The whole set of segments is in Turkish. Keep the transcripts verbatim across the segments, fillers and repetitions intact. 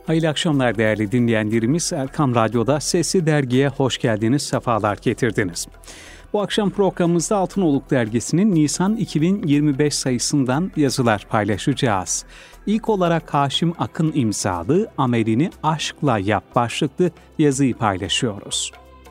Hayırlı akşamlar değerli dinleyenlerimiz. Erkam Radyo'da Sesli Dergi'ye hoş geldiniz, sefalar getirdiniz. Bu akşam programımızda Altınoluk Dergisi'nin Nisan iki bin yirmi beş sayısından yazılar paylaşacağız. İlk olarak Haşim Akın imzalı "Amelini Aşkla Yap" başlıklı yazıyı paylaşıyoruz.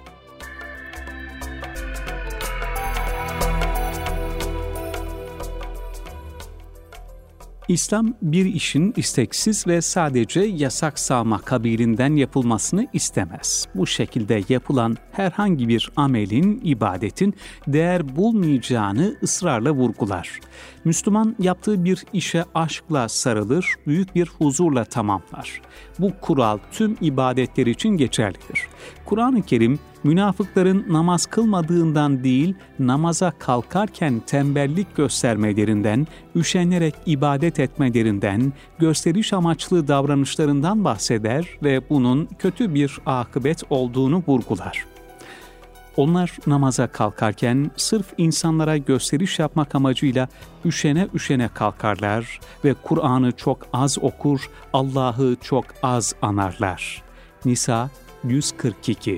İslam bir işin isteksiz ve sadece yasak sağma kabilinden yapılmasını istemez. Bu şekilde yapılan herhangi bir amelin, ibadetin değer bulmayacağını ısrarla vurgular. Müslüman yaptığı bir işe aşkla sarılır, büyük bir huzurla tamamlar. Bu kural tüm ibadetler için geçerlidir. Kur'an-ı Kerim, münafıkların namaz kılmadığından değil, namaza kalkarken tembellik göstermelerinden, üşenerek ibadet etmelerinden, gösteriş amaçlı davranışlarından bahseder ve bunun kötü bir akıbet olduğunu vurgular. Onlar namaza kalkarken sırf insanlara gösteriş yapmak amacıyla üşene üşene kalkarlar ve Kur'an'ı çok az okur, Allah'ı çok az anarlar. Nisa yüz kırk iki.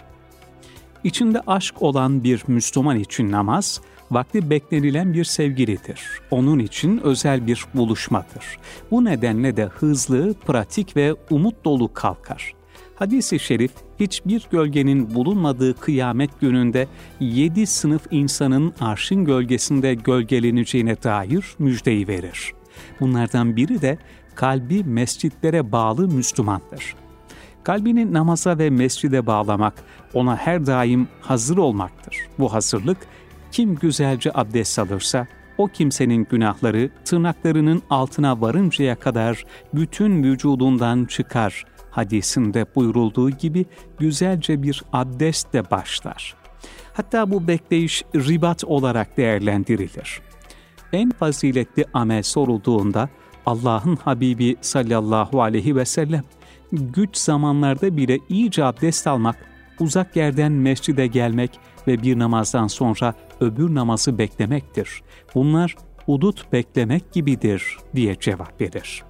İçinde aşk olan bir Müslüman için namaz, vakti beklenilen bir sevgilidir. Onun için özel bir buluşmadır. Bu nedenle de hızlı, pratik ve umut dolu kalkar. Hadis-i şerif, hiçbir gölgenin bulunmadığı kıyamet gününde yedi sınıf insanın arşın gölgesinde gölgeleneceğine dair müjdeyi verir. Bunlardan biri de kalbi mescitlere bağlı Müslümandır. Kalbini namaza ve mescide bağlamak, ona her daim hazır olmaktır. Bu hazırlık, kim güzelce abdest alırsa, o kimsenin günahları tırnaklarının altına varıncaya kadar bütün vücudundan çıkar. Hadisinde buyurulduğu gibi güzelce bir abdestle başlar. Hatta bu bekleyiş ribat olarak değerlendirilir. En faziletli amel sorulduğunda Allah'ın Habibi sallallahu aleyhi ve sellem, güç zamanlarda bile iyice abdest almak, uzak yerden mescide gelmek ve bir namazdan sonra öbür namazı beklemektir. Bunlar hudut beklemek gibidir diye cevap verir.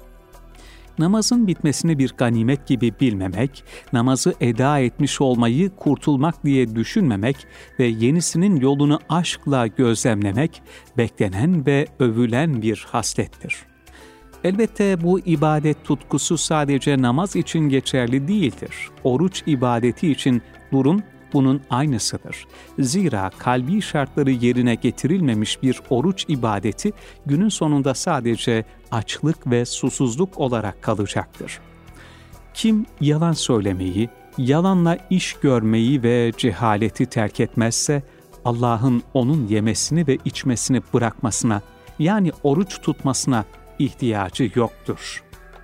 Namazın bitmesini bir ganimet gibi bilmemek, namazı eda etmiş olmayı kurtulmak diye düşünmemek ve yenisinin yolunu aşkla gözlemlemek, beklenen ve övülen bir haslettir. Elbette bu ibadet tutkusu sadece namaz için geçerli değildir. Oruç ibadeti için durum bunun aynısıdır. Zira kalbi şartları yerine getirilmemiş bir oruç ibadeti günün sonunda sadece açlık ve susuzluk olarak kalacaktır. Kim yalan söylemeyi, yalanla iş görmeyi ve cehaleti terk etmezse, Allah'ın onun yemesini ve içmesini bırakmasına, yani oruç tutmasına ihtiyacı yoktur.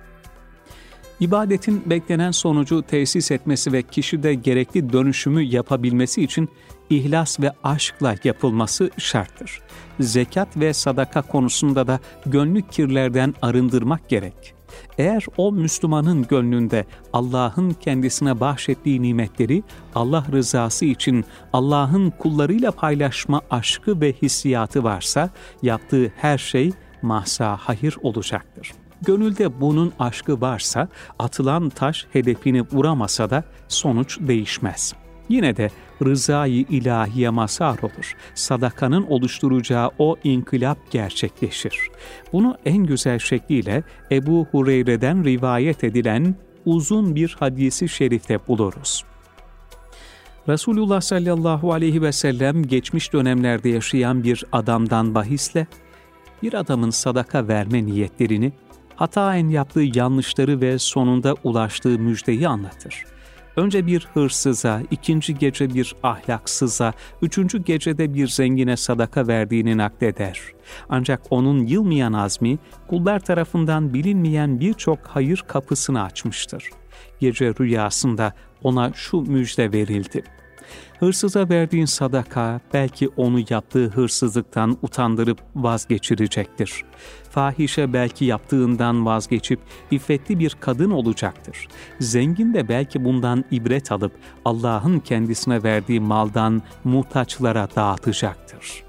İbadetin beklenen sonucu tesis etmesi ve kişide gerekli dönüşümü yapabilmesi için ihlas ve aşkla yapılması şarttır. Zekat ve sadaka konusunda da gönlü kirlerden arındırmak gerek. Eğer o Müslümanın gönlünde Allah'ın kendisine bahşettiği nimetleri Allah rızası için Allah'ın kullarıyla paylaşma aşkı ve hissiyatı varsa, yaptığı her şey mahsa hayır olacaktır. Gönülde bunun aşkı varsa, atılan taş hedefini vuramasa da sonuç değişmez. Yine de rızayı ilahiye mazhar olur. Sadakanın oluşturacağı o inkılap gerçekleşir. Bunu en güzel şekliyle Ebu Hureyre'den rivayet edilen uzun bir hadisi şerifte buluruz. Resulullah sallallahu aleyhi ve sellem geçmiş dönemlerde yaşayan bir adamdan bahisle, bir adamın sadaka verme niyetlerini, hataen yaptığı yanlışları ve sonunda ulaştığı müjdeyi anlatır. Önce bir hırsıza, ikinci gece bir ahlaksıza, üçüncü gecede bir zengine sadaka verdiğini nakleder. Ancak onun yılmayan azmi, kullar tarafından bilinmeyen birçok hayır kapısını açmıştır. Gece rüyasında ona şu müjde verildi: hırsıza verdiğin sadaka belki onu yaptığı hırsızlıktan utandırıp vazgeçirecektir. Fahişe belki yaptığından vazgeçip iffetli bir kadın olacaktır. Zengin de belki bundan ibret alıp Allah'ın kendisine verdiği maldan muhtaçlara dağıtacaktır.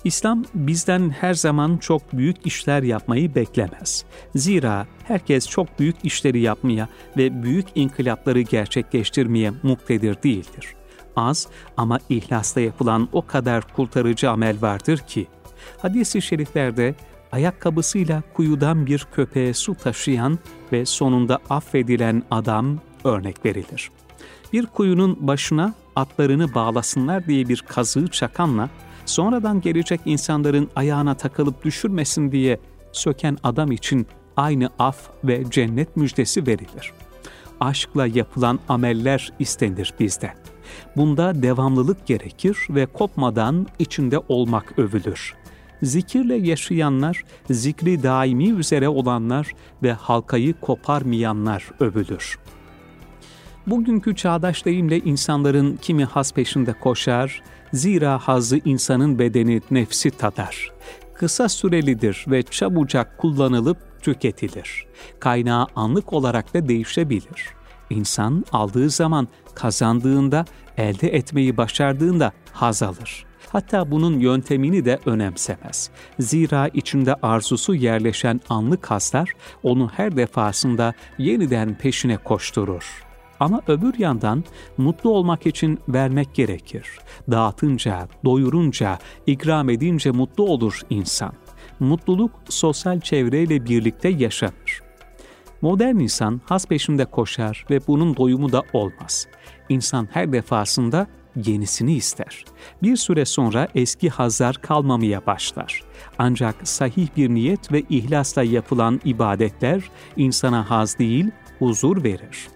İslam bizden her zaman çok büyük işler yapmayı beklemez. Zira herkes çok büyük işleri yapmaya ve büyük inkılapları gerçekleştirmeye muktedir değildir. Az ama ihlasla yapılan o kadar kurtarıcı amel vardır ki, hadis-i şeriflerde ayakkabısıyla kuyudan bir köpeğe su taşıyan ve sonunda affedilen adam örnek verilir. Bir kuyunun başına atlarını bağlasınlar diye bir kazığı çakanla, sonradan gelecek insanların ayağına takılıp düşürmesin diye söken adam için aynı af ve cennet müjdesi verilir. Aşkla yapılan ameller istenir bizden. Bunda devamlılık gerekir ve kopmadan içinde olmak övülür. Zikirle yaşayanlar, zikri daimi üzere olanlar ve halkayı koparmayanlar övülür. Bugünkü çağdaş deyimle insanların kimi haz peşinde koşar, zira hazzı insanın bedeni nefsi tadar. Kısa sürelidir ve çabucak kullanılıp tüketilir. Kaynağı anlık olarak da değişebilir. İnsan aldığı zaman, kazandığında, elde etmeyi başardığında haz alır. Hatta bunun yöntemini de önemsemez. Zira içinde arzusu yerleşen anlık hazlar onu her defasında yeniden peşine koşturur. Ama öbür yandan mutlu olmak için vermek gerekir. Dağıtınca, doyurunca, ikram edince mutlu olur insan. Mutluluk sosyal çevreyle birlikte yaşanır. Modern insan haz peşinde koşar ve bunun doyumu da olmaz. İnsan her defasında yenisini ister. Bir süre sonra eski hazlar kalmamaya başlar. Ancak sahih bir niyet ve ihlasla yapılan ibadetler insana haz değil, huzur verir.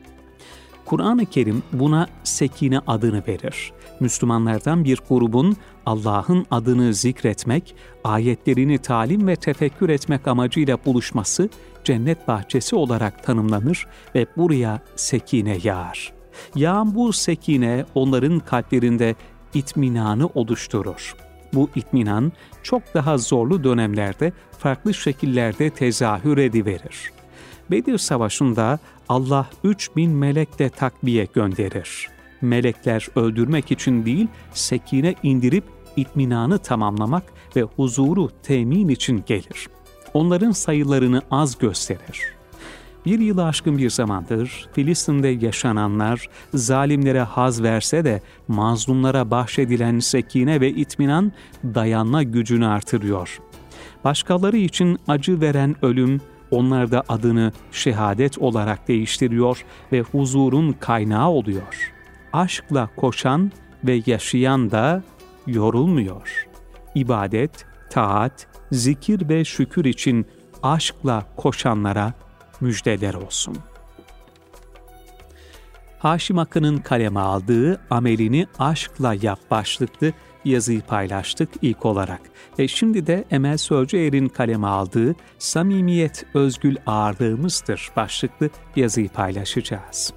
Kur'an-ı Kerim buna sekine adını verir. Müslümanlardan bir grubun Allah'ın adını zikretmek, ayetlerini talim ve tefekkür etmek amacıyla buluşması cennet bahçesi olarak tanımlanır ve buraya sekine yağar. Yağan bu sekine onların kalplerinde itminanı oluşturur. Bu itminan çok daha zorlu dönemlerde farklı şekillerde tezahür ediverir. Bedir Savaşı'nda Allah üç bin melekle takviye gönderir. Melekler öldürmek için değil, sekine indirip itminanı tamamlamak ve huzuru temin için gelir. Onların sayılarını az gösterir. Bir yılı aşkın bir zamandır Filistin'de yaşananlar zalimlere haz verse de mazlumlara bahşedilen sekine ve itminan dayanma gücünü artırıyor. Başkaları için acı veren ölüm, onlarda adını şehadet olarak değiştiriyor ve huzurun kaynağı oluyor. Aşkla koşan ve yaşayan da yorulmuyor. İbadet, taat, zikir ve şükür için aşkla koşanlara müjdeler olsun. Haşim Akın'ın kaleme aldığı Amelini Aşkla Yap başlıklı yazıyı paylaştık ilk olarak. Ve şimdi de Emel Sözcüer'in kaleme aldığı Samimiyet Özgül Ağırlığımızdır başlıklı yazıyı paylaşacağız.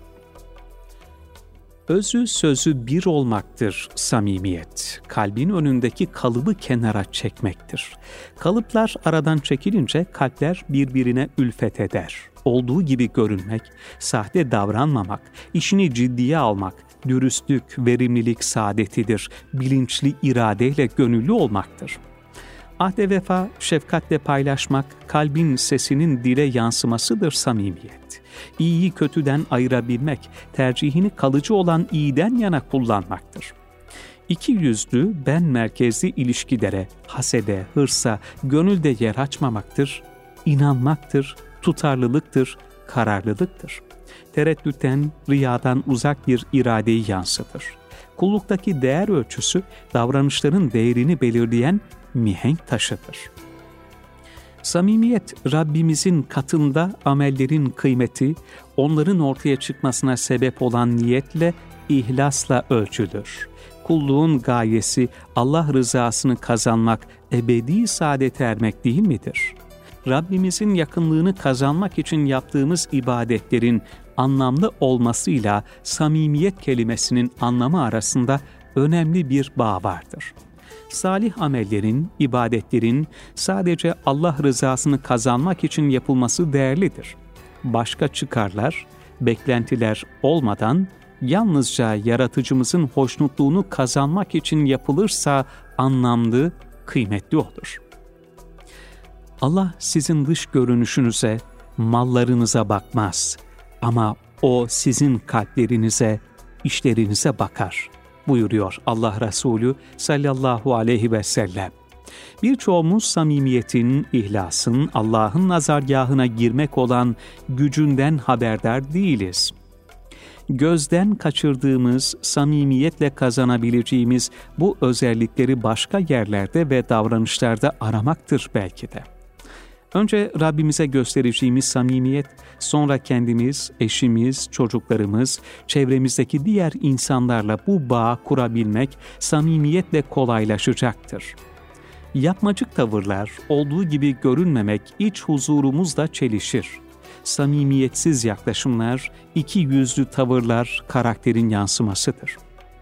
Özü sözü bir olmaktır samimiyet. Kalbin önündeki kalıbı kenara çekmektir. Kalıplar aradan çekilince kalpler birbirine ülfet eder. Olduğu gibi görünmek, sahte davranmamak, işini ciddiye almak, dürüstlük, verimlilik saadetidir. Bilinçli iradeyle gönüllü olmaktır. Ahde vefa, şefkatle paylaşmak, kalbin sesinin dile yansımasıdır samimiyet. İyiyi kötüden ayırabilmek, tercihini kalıcı olan iyiden yana kullanmaktır. İki yüzlü, ben merkezli ilişkilere, hasede, hırsa, gönülde yer açmamaktır, inanmaktır, tutarlılıktır, kararlılıktır. Tereddütten, riyadan uzak bir iradeyi yansıtır. Kulluktaki değer ölçüsü, davranışların değerini belirleyen mihenk taşıdır. Samimiyet, Rabbimizin katında amellerin kıymeti, onların ortaya çıkmasına sebep olan niyetle, ihlasla ölçülür. Kulluğun gayesi Allah rızasını kazanmak, ebedi saadete ermek değil midir? Rabbimizin yakınlığını kazanmak için yaptığımız ibadetlerin anlamlı olmasıyla samimiyet kelimesinin anlamı arasında önemli bir bağ vardır. Salih amellerin, ibadetlerin sadece Allah rızasını kazanmak için yapılması değerlidir. Başka çıkarlar, beklentiler olmadan yalnızca yaratıcımızın hoşnutluğunu kazanmak için yapılırsa anlamlı, kıymetli olur. Allah sizin dış görünüşünüze, mallarınıza bakmaz ama O sizin kalplerinize, işlerinize bakar buyuruyor Allah Resulü sallallahu aleyhi ve sellem. Birçoğumuz samimiyetin, ihlasın, Allah'ın nazargahına girmek olan gücünden haberdar değiliz. Gözden kaçırdığımız, samimiyetle kazanabileceğimiz bu özellikleri başka yerlerde ve davranışlarda aramaktır belki de. Önce Rabbimize göstereceğimiz samimiyet, sonra kendimiz, eşimiz, çocuklarımız, çevremizdeki diğer insanlarla bu bağı kurabilmek samimiyetle kolaylaşacaktır. Yapmacık tavırlar, olduğu gibi görünmemek iç huzurumuzla çelişir. Samimiyetsiz yaklaşımlar, iki yüzlü tavırlar karakterin yansımasıdır.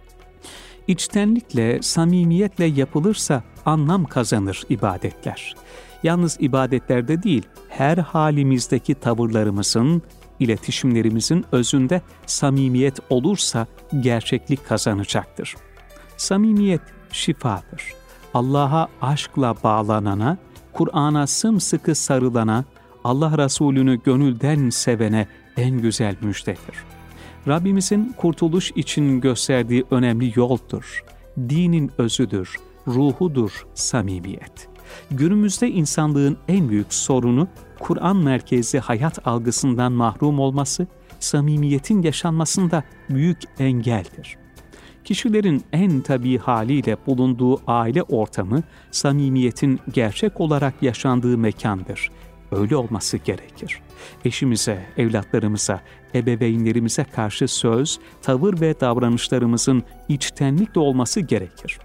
İçtenlikle, samimiyetle yapılırsa anlam kazanır ibadetler. Yalnız ibadetlerde değil, her halimizdeki tavırlarımızın, iletişimlerimizin özünde samimiyet olursa gerçeklik kazanacaktır. Samimiyet şifadır. Allah'a aşkla bağlanana, Kur'an'a sımsıkı sarılana, Allah Resulü'nü gönülden sevene en güzel müjdedir. Rabbimizin kurtuluş için gösterdiği önemli yoldur. Dinin özüdür, ruhudur samimiyet. Günümüzde insanlığın en büyük sorunu Kur'an merkezli hayat algısından mahrum olması, samimiyetin yaşanmasında büyük engeldir. Kişilerin en tabii haliyle bulunduğu aile ortamı, samimiyetin gerçek olarak yaşandığı mekandır. Öyle olması gerekir. Eşimize, evlatlarımıza, ebeveynlerimize karşı söz, tavır ve davranışlarımızın içtenlikle olması gerekir.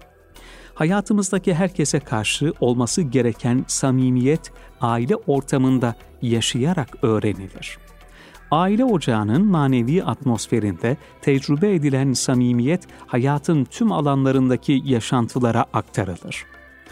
Hayatımızdaki herkese karşı olması gereken samimiyet, aile ortamında yaşayarak öğrenilir. Aile ocağının manevi atmosferinde tecrübe edilen samimiyet, hayatın tüm alanlarındaki yaşantılara aktarılır.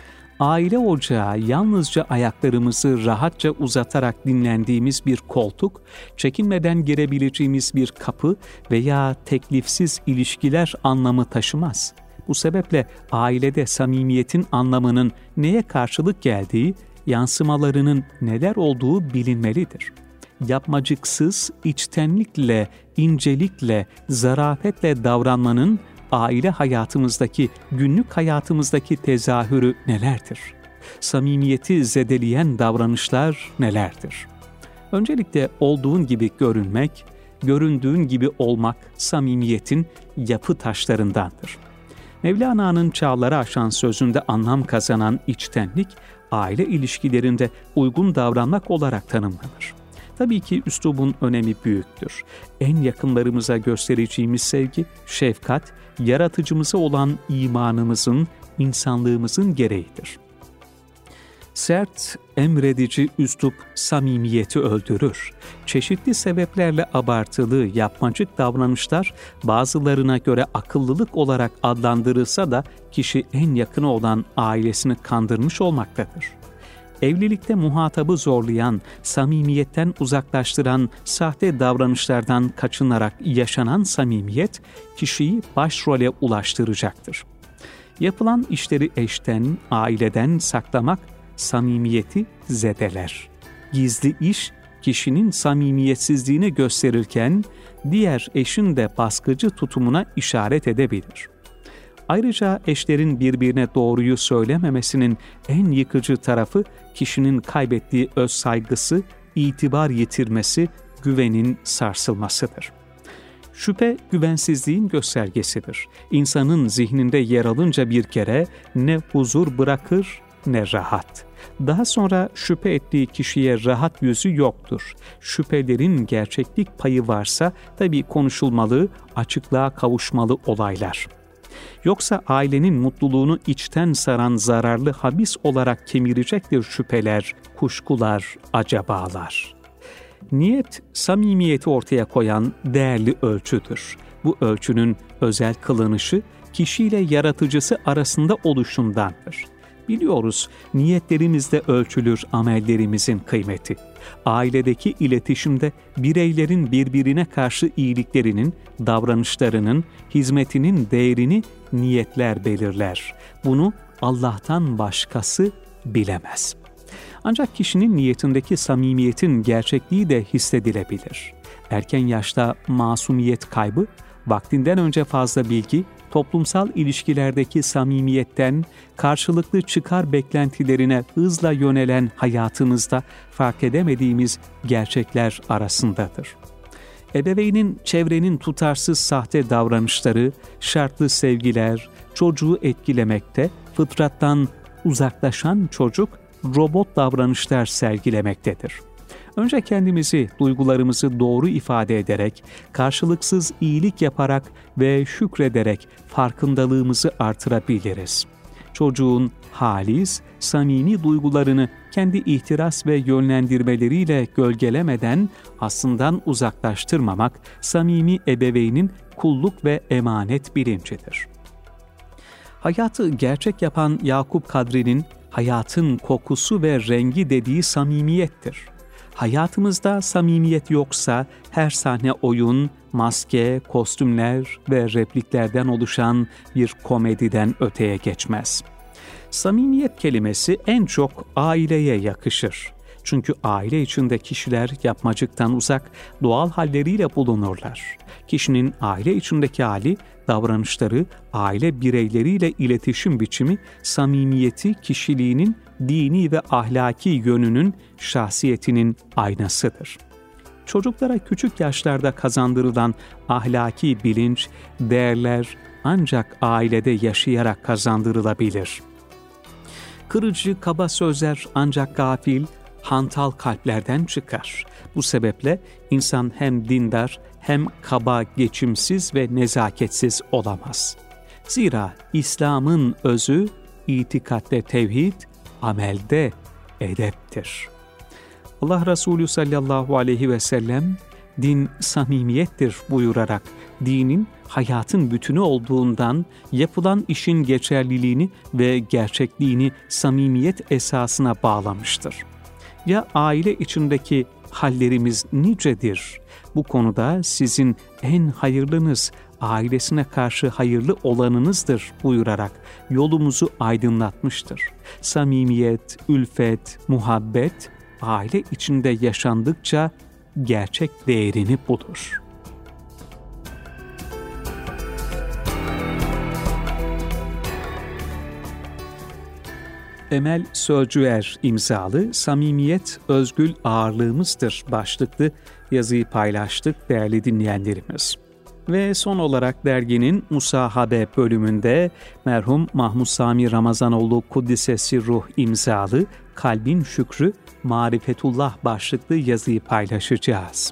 Aile ocağı yalnızca ayaklarımızı rahatça uzatarak dinlendiğimiz bir koltuk, çekinmeden girebileceğimiz bir kapı veya teklifsiz ilişkiler anlamı taşımaz. Bu sebeple ailede samimiyetin anlamının neye karşılık geldiği, yansımalarının neler olduğu bilinmelidir. Yapmacıksız, içtenlikle, incelikle, zarafetle davranmanın aile hayatımızdaki, günlük hayatımızdaki tezahürü nelerdir? Samimiyeti zedeleyen davranışlar nelerdir? Öncelikle olduğun gibi görünmek, göründüğün gibi olmak samimiyetin yapı taşlarındandır. Mevlana'nın çağları aşan sözünde anlam kazanan içtenlik, aile ilişkilerinde uygun davranmak olarak tanımlanır. Tabii ki üslubun önemi büyüktür. En yakınlarımıza göstereceğimiz sevgi, şefkat, yaratıcımıza olan imanımızın, insanlığımızın gereğidir. Sert, emredici üslup samimiyeti öldürür. Çeşitli sebeplerle abartılı, yapmacık davranışlar bazılarına göre akıllılık olarak adlandırılsa da kişi en yakını olan ailesini kandırmış olmaktadır. Evlilikte muhatabı zorlayan, samimiyetten uzaklaştıran sahte davranışlardan kaçınarak yaşanan samimiyet, kişiyi başrole ulaştıracaktır. Yapılan işleri eşten, aileden saklamak, samimiyeti zedeler. Gizli iş, kişinin samimiyetsizliğini gösterirken, diğer eşin de baskıcı tutumuna işaret edebilir. Ayrıca eşlerin birbirine doğruyu söylememesinin en yıkıcı tarafı, kişinin kaybettiği öz saygısı, itibar yitirmesi, güvenin sarsılmasıdır. Şüphe, güvensizliğin göstergesidir. İnsanın zihninde yer alınca bir kere ne huzur bırakır ne rahat. Daha sonra şüphe ettiği kişiye rahat yüzü yoktur. Şüphelerin gerçeklik payı varsa tabii konuşulmalı, açıklığa kavuşmalı olaylar. Yoksa ailenin mutluluğunu içten saran zararlı habis olarak kemirecektir şüpheler, kuşkular, acabalar. Niyet, samimiyeti ortaya koyan değerli ölçüdür. Bu ölçünün özel kılınışı, kişiyle yaratıcısı arasında oluşundandır. Biliyoruz, niyetlerimizde ölçülür amellerimizin kıymeti. Ailedeki iletişimde bireylerin birbirine karşı iyiliklerinin, davranışlarının, hizmetinin değerini niyetler belirler. Bunu Allah'tan başkası bilemez. Ancak kişinin niyetindeki samimiyetin gerçekliği de hissedilebilir. Erken yaşta masumiyet kaybı, vaktinden önce fazla bilgi, toplumsal ilişkilerdeki samimiyetten karşılıklı çıkar beklentilerine hızla yönelen hayatımızda fark edemediğimiz gerçekler arasındadır. Ebeveynin, çevrenin tutarsız sahte davranışları, şartlı sevgiler, çocuğu etkilemekte, fıtrattan uzaklaşan çocuk robot davranışlar sergilemektedir. Önce kendimizi, duygularımızı doğru ifade ederek, karşılıksız iyilik yaparak ve şükrederek farkındalığımızı artırabiliriz. Çocuğun halis, samimi duygularını kendi ihtiras ve yönlendirmeleriyle gölgelemeden aslından uzaklaştırmamak, samimi ebeveynin kulluk ve emanet bilincidir. Hayatı gerçek yapan Yakup Kadri'nin hayatın kokusu ve rengi dediği samimiyettir. Hayatımızda samimiyet yoksa her sahne oyun, maske, kostümler ve repliklerden oluşan bir komediden öteye geçmez. Samimiyet kelimesi en çok aileye yakışır. Çünkü aile içinde kişiler yapmacıktan uzak, doğal halleriyle bulunurlar. Kişinin aile içindeki hali, davranışları, aile bireyleriyle iletişim biçimi, samimiyeti kişiliğinin dini ve ahlaki yönünün, şahsiyetinin aynasıdır. Çocuklara küçük yaşlarda kazandırılan ahlaki bilinç, değerler ancak ailede yaşayarak kazandırılabilir. Kırıcı, kaba sözler ancak gafil, hantal kalplerden çıkar. Bu sebeple insan hem dindar hem kaba, geçimsiz ve nezaketsiz olamaz. Zira İslam'ın özü itikatte tevhid, amelde edeptir. Allah Resulü sallallahu aleyhi ve sellem din samimiyettir buyurarak dinin hayatın bütünü olduğundan yapılan işin geçerliliğini ve gerçekliğini samimiyet esasına bağlamıştır. Ya aile içindeki hallerimiz nicedir? Bu konuda sizin en hayırlınız, ailesine karşı hayırlı olanınızdır buyurarak yolumuzu aydınlatmıştır. Samimiyet, ülfet, muhabbet, aile içinde yaşandıkça gerçek değerini bulur. Emel Sözcüer imzalı Samimiyet Özgül Ağırlığımızdır başlıklı yazıyı paylaştık değerli dinleyenlerimiz. Ve son olarak derginin Musahabe bölümünde merhum Mahmud Sami Ramazanoğlu Kuddisesi Ruh imzalı Kalbin Şükrü Marifetullah başlıklı yazıyı paylaşacağız.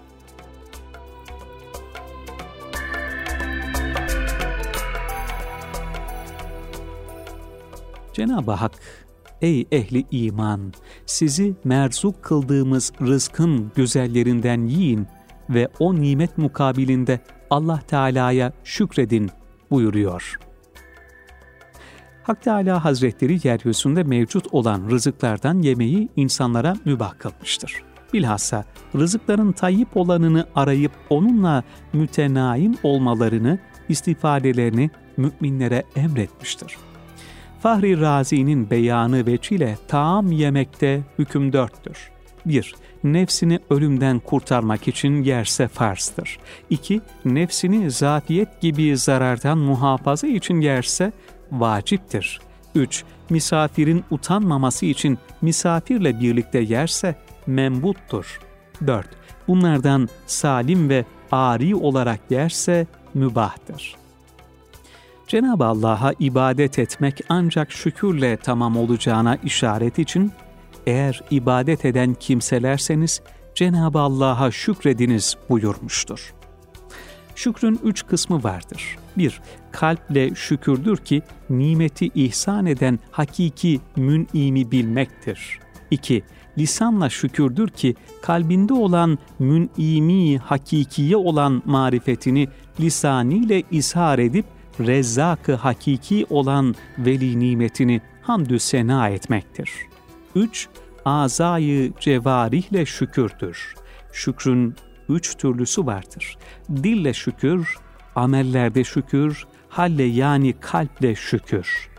Cenab-ı Hak, ey ehli iman, sizi merzuk kıldığımız rızkın güzellerinden yiyin ve o nimet mukabilinde Allah Teala'ya şükredin buyuruyor. Hak Teala Hazretleri yeryüzünde mevcut olan rızıklardan yemeyi insanlara mübah kılmıştır. Bilhassa rızıkların tayyip olanını arayıp onunla mütenaim olmalarını, istifadelerini müminlere emretmiştir. Fahri Razi'nin beyanı veçile taam yemekte hüküm dörttür. bir. Nefsini ölümden kurtarmak için yerse farzdır. iki. Nefsini zafiyet gibi zarardan muhafaza için yerse vaciptir. üç. Misafirin utanmaması için misafirle birlikte yerse membuttur. dört. Bunlardan salim ve ari olarak yerse mübahtır. Cenab-ı Allah'a ibadet etmek ancak şükürle tamam olacağına işaret için, eğer ibadet eden kimselerseniz Cenab-ı Allah'a şükrediniz buyurmuştur. Şükrün üç kısmı vardır. bir. Kalple şükürdür ki nimeti ihsan eden hakiki mün'imi bilmektir. iki. Lisanla şükürdür ki kalbinde olan mün'imi hakikiye olan marifetini lisaniyle izhar edip Rezzak-ı hakiki olan veli nimetini hamdü sena etmektir. üç. Azayı cevarihle şükürdür. Şükrün üç türlüsü vardır. Dille şükür, amellerde şükür, halle yani kalple şükür.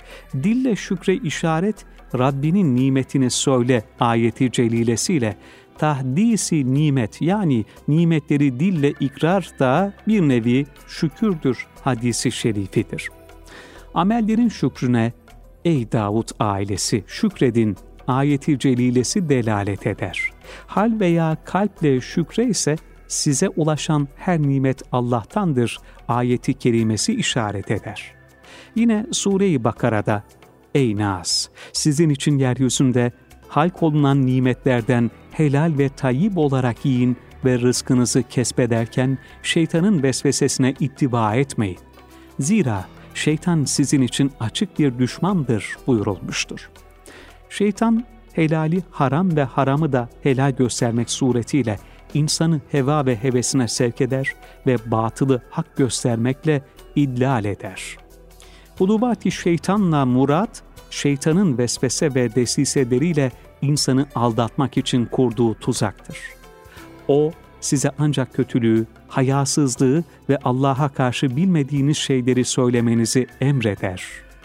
Dille şükre işaret, Rabbinin nimetini söyle ayeti celilesiyle tahdisi nimet yani nimetleri dille ikrar da bir nevi şükürdür hadisi şerifidir. Amellerin şükrüne ey Davud ailesi şükredin ayeti celilesi delalet eder. Hal veya kalple şükre ise size ulaşan her nimet Allah'tandır ayeti kerimesi işaret eder. Yine Sure-i Bakara'da ey Nas sizin için yeryüzünde halk olunan nimetlerden helal ve tayyib olarak yiyin ve rızkınızı kesbederken şeytanın vesvesesine ittiba etmeyin. Zira şeytan sizin için açık bir düşmandır buyurulmuştur. Şeytan helali haram ve haramı da helal göstermek suretiyle insanı heva ve hevesine sevk eder ve batılı hak göstermekle idlal eder. Hudubat-i şeytanla murat, şeytanın vesvese ve desiseleriyle insanı aldatmak için kurduğu tuzaktır. O, size ancak kötülüğü, hayasızlığı ve Allah'a karşı bilmediğiniz şeyleri söylemenizi emreder.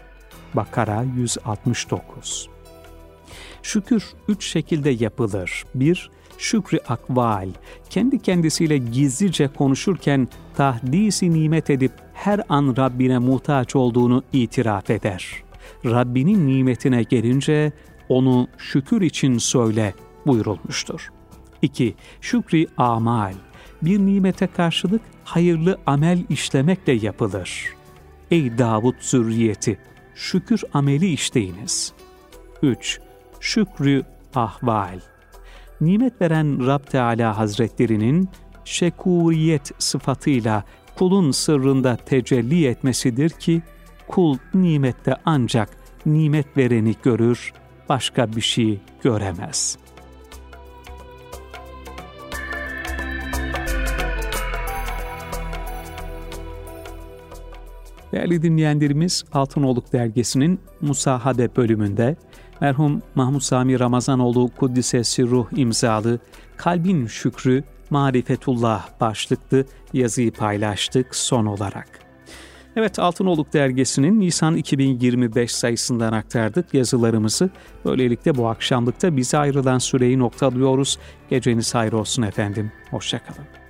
Bakara yüz altmış dokuz. Şükür üç şekilde yapılır. bir Şükrü akval, kendi kendisiyle gizlice konuşurken tahdisi nimet edip her an Rabbine muhtaç olduğunu itiraf eder. Rabbinin nimetine gelince onu şükür için söyle buyurulmuştur. iki Şükri amal, bir nimete karşılık hayırlı amel işlemekle yapılır. Ey Davud zürriyeti, şükür ameli işleyiniz. üç Şükrü ahval, nimet veren Rab Teala Hazretlerinin şekuriyet sıfatıyla kulun sırrında tecelli etmesidir ki, kul nimette ancak nimet vereni görür, başka bir şey göremez. Değerli dinleyenlerimiz, Altınoluk Dergisi'nin Musahabe bölümünde merhum Mahmud Sami Ramazanoğlu Kuddisesi Ruh imzalı Kalbin Şükrü Marifetullah başlıklı yazıyı paylaştık son olarak. Evet, Altınoluk Dergisi'nin Nisan iki bin yirmi beş sayısından aktardık yazılarımızı. Böylelikle bu akşamlıkta bize ayrılan süreyi noktalıyoruz. Geceniz hayır olsun efendim. Hoşça kalın.